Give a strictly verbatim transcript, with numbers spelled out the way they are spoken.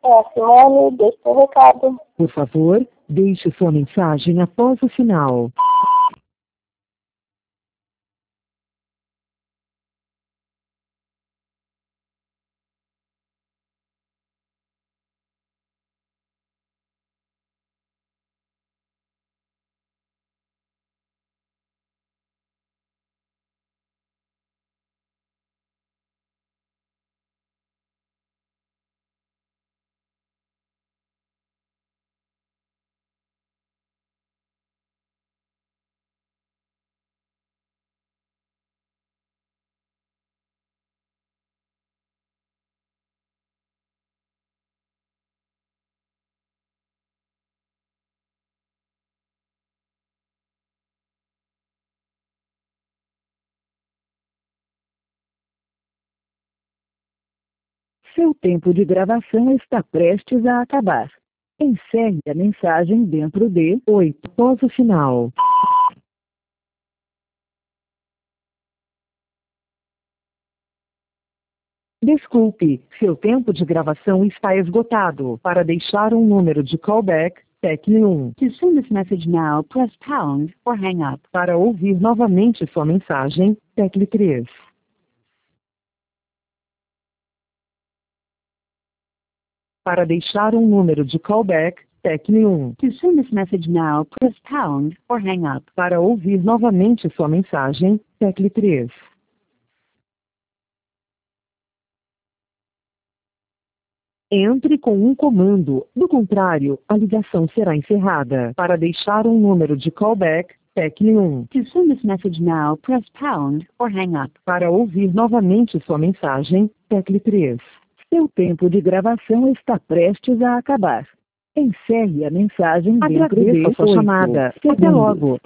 É a Simone, deixe seu recado. Por favor, deixe sua mensagem após o sinal. Seu tempo de gravação está prestes a acabar. Encerre a mensagem dentro de oito após o sinal. Desculpe, seu tempo de gravação está esgotado. Para deixar um número de callback, tecle um. To send this message now, press pound or hang up. Para ouvir novamente sua mensagem, tecle três. Para deixar um número de callback, tecle um. To send this message now, press pound or hang up. Para ouvir novamente sua mensagem, tecle três. Entre com um comando, do contrário, a ligação será encerrada. Para deixar um número de callback, tecle um. To send this message now, press pound or hang up. Para ouvir novamente sua mensagem, tecle três. Seu tempo de gravação está prestes a acabar. Encerre a mensagem dentro de oito. Agradeço a sua chamada. Até logo.